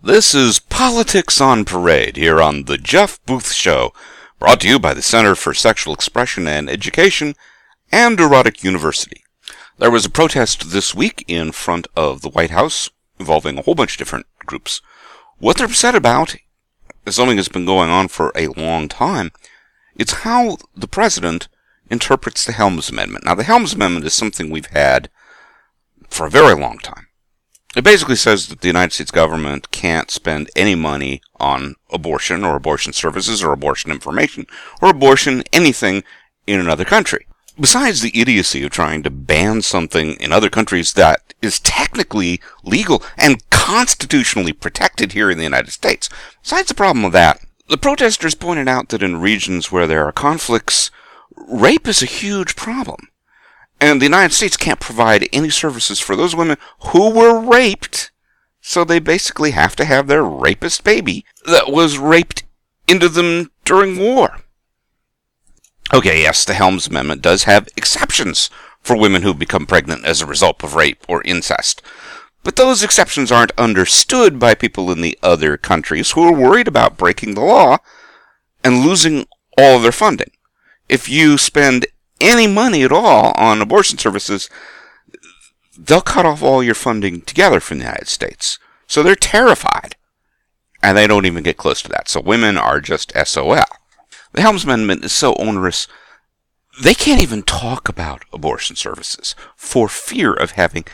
This is Politics on Parade here on The Jeff Booth Show, brought to you by the Center for Sexual Expression and Education and Erotic University. There was a protest this week in front of the White House involving a whole bunch of different groups. What they're upset about is something that's been going on for a long time. It's how the president interprets the Helms Amendment. Now, the Helms Amendment is something we've had for a very long time. It basically says that the United States government can't spend any money on abortion or abortion services or abortion information or abortion anything in another country. Besides the idiocy of trying to ban something in other countries that is technically legal and constitutionally protected here in the United States, besides the problem of that, the protesters pointed out that in regions where there are conflicts, rape is a huge problem. And the United States can't provide any services for those women who were raped, so they basically have to have their rapist baby that was raped into them during war. Okay, yes, the Helms Amendment does have exceptions for women who become pregnant as a result of rape or incest. But those exceptions aren't understood by people in the other countries who are worried about breaking the law and losing all of their funding. If you spend any money at all on abortion services, they'll cut off all your funding together from the United States. So they're terrified, and they don't even get close to that. So women are just SOL. The Helms Amendment is so onerous, they can't even talk about abortion services for fear of having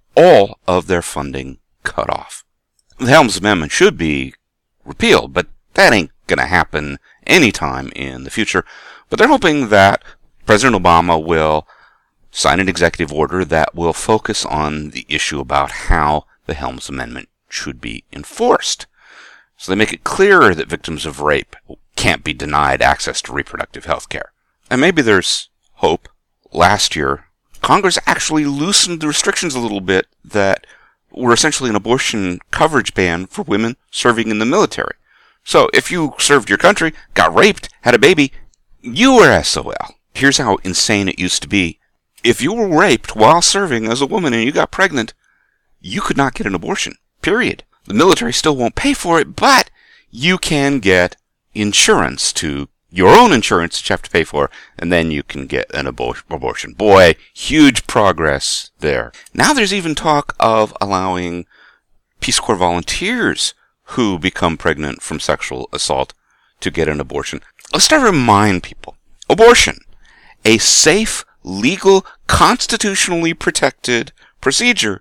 all of their funding cut off. The Helms Amendment should be repealed, but that ain't going to happen anytime in the future. But they're hoping that President Obama will sign an executive order that will focus on the issue about how the Helms Amendment should be enforced. So they make it clearer that victims of rape can't be denied access to reproductive health care. And maybe there's hope. Last year, Congress actually loosened the restrictions a little bit that were essentially an abortion coverage ban for women serving in the military. So if you served your country, got raped, had a baby, you were SOL. Here's how insane it used to be. If you were raped while serving as a woman and you got pregnant, you could not get an abortion. Period. The military still won't pay for it, but you can get insurance your own insurance that you have to pay for, and then you can get an abortion. Boy, huge progress there. Now there's even talk of allowing Peace Corps volunteers who become pregnant from sexual assault to get an abortion. Let's start to remind people. Abortion. A safe, legal, constitutionally protected procedure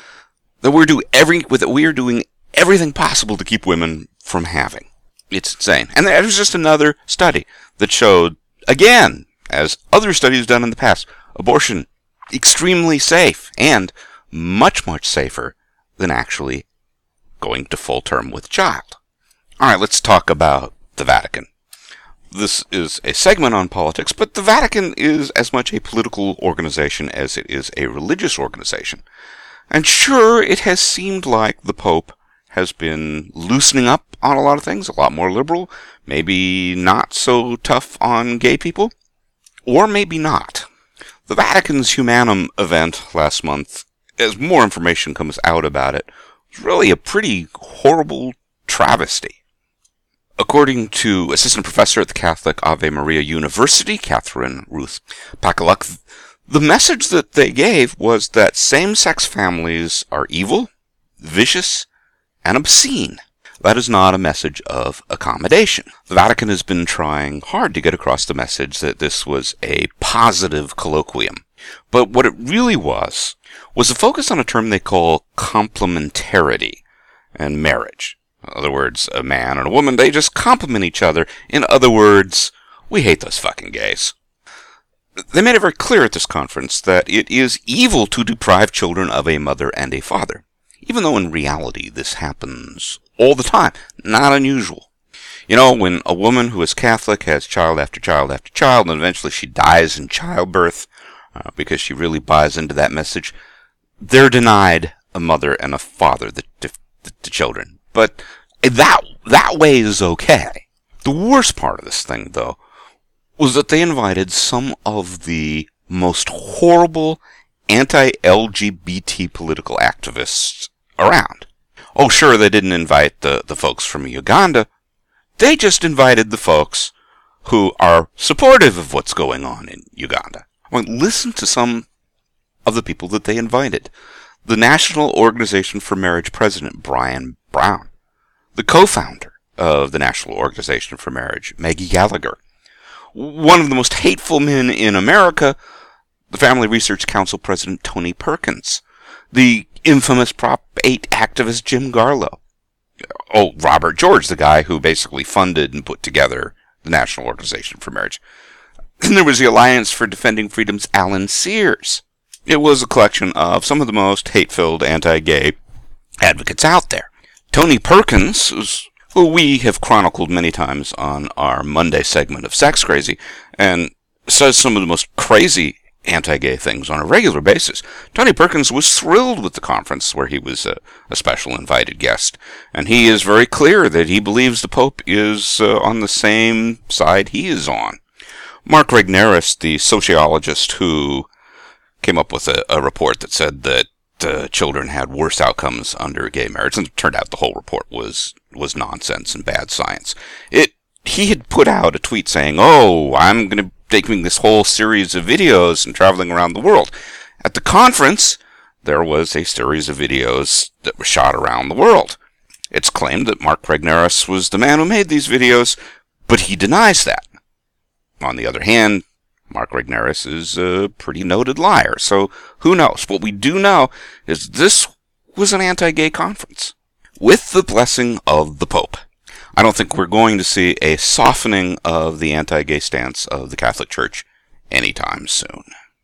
that we are doing everything possible to keep women from having. It's insane. And there was just another study that showed, again, as other studies done in the past, abortion extremely safe and much, much safer than actually going to full term with a child. All right, let's talk about the Vatican. This is a segment on politics, but the Vatican is as much a political organization as it is a religious organization. And sure, it has seemed like the Pope has been loosening up on a lot of things, a lot more liberal, maybe not so tough on gay people, or maybe not. The Vatican's Humanum event last month, as more information comes out about it, was really a pretty horrible travesty. According to assistant professor at the Catholic Ave Maria University, Catherine Ruth Pakaluk, the message that they gave was that same-sex families are evil, vicious, and obscene. That is not a message of accommodation. The Vatican has been trying hard to get across the message that this was a positive colloquium. But what it really was a focus on a term they call complementarity and marriage. In other words, a man and a woman, they just complement each other. In other words, we hate those fucking gays. They made it very clear at this conference that it is evil to deprive children of a mother and a father, even though in reality this happens all the time, not unusual. You know, when a woman who is Catholic has child after child after child, and eventually she dies in childbirth because she really buys into that message, they're denied a mother and a father to children. But that way is okay. The worst part of this thing, though, was that they invited some of the most horrible anti-LGBT political activists around. Oh, sure, they didn't invite the folks from Uganda. They just invited the folks who are supportive of what's going on in Uganda. I mean, listen to some of the people that they invited. The National Organization for Marriage president, Brian Brown. The co-founder of the National Organization for Marriage, Maggie Gallagher. One of the most hateful men in America, the Family Research Council president, Tony Perkins. The infamous Prop 8 activist, Jim Garlow. Oh, Robert George, the guy who basically funded and put together the National Organization for Marriage. And there was the Alliance for Defending Freedom's Alan Sears. It was a collection of some of the most hate-filled anti-gay advocates out there. Tony Perkins, who we have chronicled many times on our Monday segment of Sex Crazy, and says some of the most crazy anti-gay things on a regular basis. Tony Perkins was thrilled with the conference where he was a special invited guest, and he is very clear that he believes the Pope is on the same side he is on. Mark Regnerus, the sociologist who came up with a report that said that children had worse outcomes under gay marriage, and it turned out the whole report was nonsense and bad science. He had put out a tweet saying, "Oh, I'm going to taking this whole series of videos and traveling around the world." At the conference, there was a series of videos that were shot around the world. It's claimed that Mark Regnerus was the man who made these videos, but he denies that. On the other hand, Mark Regnerus is a pretty noted liar, so who knows? What we do know is this was an anti-gay conference, with the blessing of the Pope. I don't think we're going to see a softening of the anti-gay stance of the Catholic Church anytime soon.